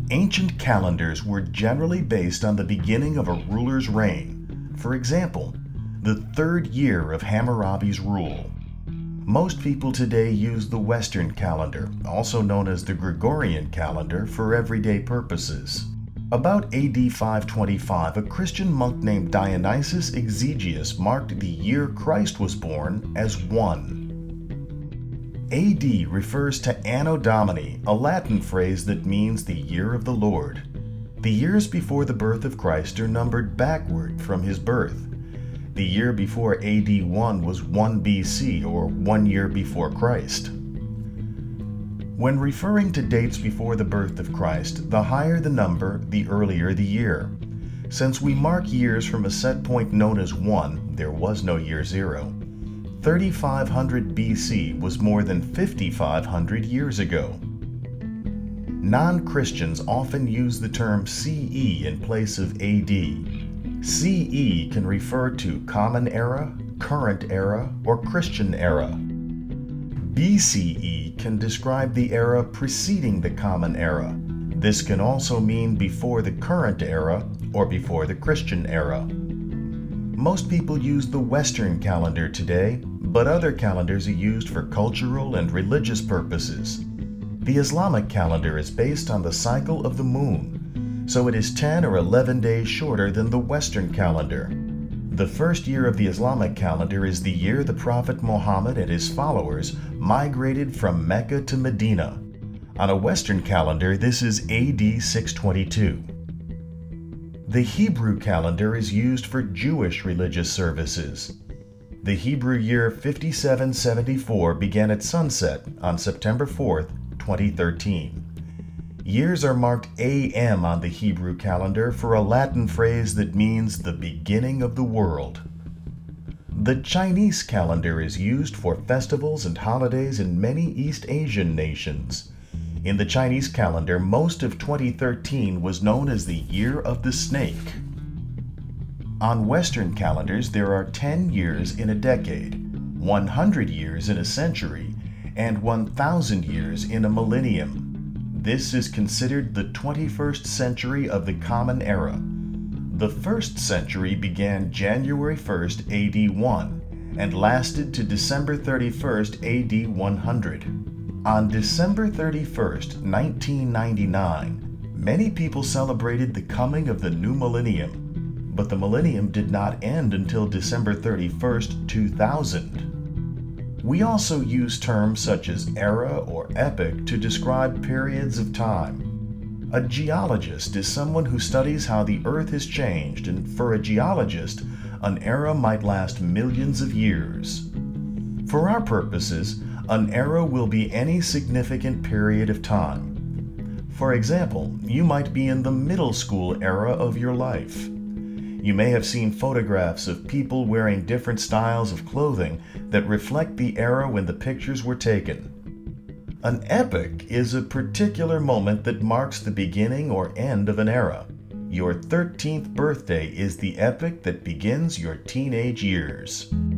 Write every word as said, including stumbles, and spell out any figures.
Ancient calendars were generally based on the beginning of a ruler's reign. For example, the third year of Hammurabi's rule. Most people today use the Western calendar, also known as the Gregorian calendar, for everyday purposes. About A D five twenty-five, a Christian monk named Dionysius Exiguus marked the year Christ was born as one. A D refers to Anno Domini, a Latin phrase that means the year of the Lord. The years before the birth of Christ are numbered backward from his birth. The year before A D one was one B C, or one year before Christ. When referring to dates before the birth of Christ, the higher the number, the earlier the year. Since we mark years from a set point known as one, there was no year zero. thirty-five hundred B C was more than fifty-five hundred years ago. Non-Christians often use the term C E in place of A D. C E can refer to Common Era, Current Era, or Christian Era. B C E can describe the era preceding the Common Era. This can also mean before the Current Era or before the Christian Era. Most people use the Western calendar today, but other calendars are used for cultural and religious purposes. The Islamic calendar is based on the cycle of the moon, so it is ten or eleven days shorter than the Western calendar. The first year of the Islamic calendar is the year the Prophet Muhammad and his followers migrated from Mecca to Medina. On a Western calendar, this is A D six twenty-two. The Hebrew calendar is used for Jewish religious services. The Hebrew year fifty-seven seventy-four began at sunset on September fourth, twenty thirteen. Years are marked A M on the Hebrew calendar for a Latin phrase that means the beginning of the world. The Chinese calendar is used for festivals and holidays in many East Asian nations. In the Chinese calendar, most of twenty thirteen was known as the Year of the Snake. On Western calendars, there are ten years in a decade, one hundred years in a century, and one thousand years in a millennium. This is considered the twenty-first century of the Common Era. The first century began January first, A D one, and lasted to December thirty-first, A D one hundred. On December thirty-first, nineteen ninety-nine, many people celebrated the coming of the new millennium. But the millennium did not end until December thirty-first, two thousand. We also use terms such as era or epoch to describe periods of time. A geologist is someone who studies how the Earth has changed, and for a geologist, an era might last millions of years. For our purposes, an era will be any significant period of time. For example, you might be in the middle school era of your life. You may have seen photographs of people wearing different styles of clothing that reflect the era when the pictures were taken. An epoch is a particular moment that marks the beginning or end of an era. Your thirteenth birthday is the epoch that begins your teenage years.